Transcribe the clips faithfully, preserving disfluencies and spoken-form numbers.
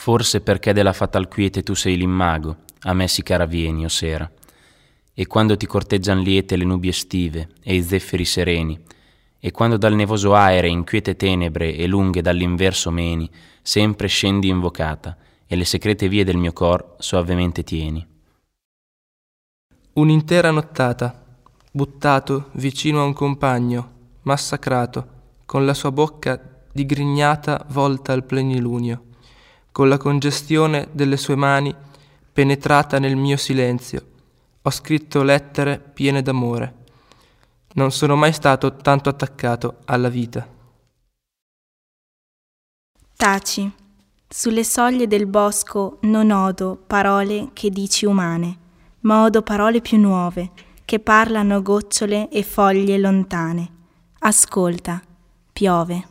Forse perché della fatal quiete tu sei l'immago, a me sì cara vieni, o sera. E quando ti corteggian liete le nubi estive e i zeffiri sereni, e quando dal nevoso aere in quiete tenebre e lunghe dall'inverso meni, sempre scendi invocata, e le secrete vie del mio cor soavemente tieni. Un'intera nottata, buttato vicino a un compagno, massacrato, con la sua bocca digrignata volta al plenilunio, con la congestione delle sue mani penetrata nel mio silenzio, ho scritto lettere piene d'amore. Non sono mai stato tanto attaccato alla vita. Taci. Sulle soglie del bosco non odo parole che dici umane, ma odo parole più nuove, che parlano gocciole e foglie lontane. Ascolta, piove.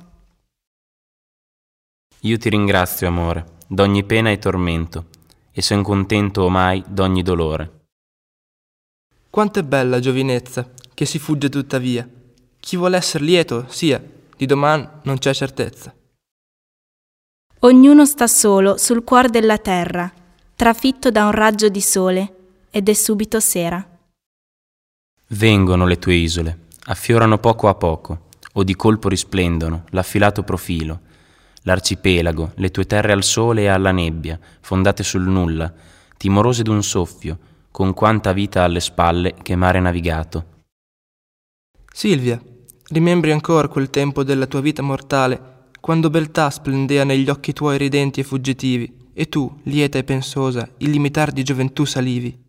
Io ti ringrazio, amore, d'ogni pena e tormento, e son contento omai d'ogni dolore. Quanto è bella giovinezza, che si fugge tuttavia. Chi vuol esser lieto, sia, di doman non c'è certezza. Ognuno sta solo sul cuor della terra, trafitto da un raggio di sole, ed è subito sera. Vengono le tue isole, affiorano poco a poco, o di colpo risplendono, l'affilato profilo, l'arcipelago, le tue terre al sole e alla nebbia, fondate sul nulla, timorose d'un soffio, con quanta vita alle spalle che mare navigato. Silvia, rimembri ancor quel tempo della tua vita mortale, quando beltà splendea negli occhi tuoi ridenti e fuggitivi, e tu, lieta e pensosa, il limitar di gioventù salivi.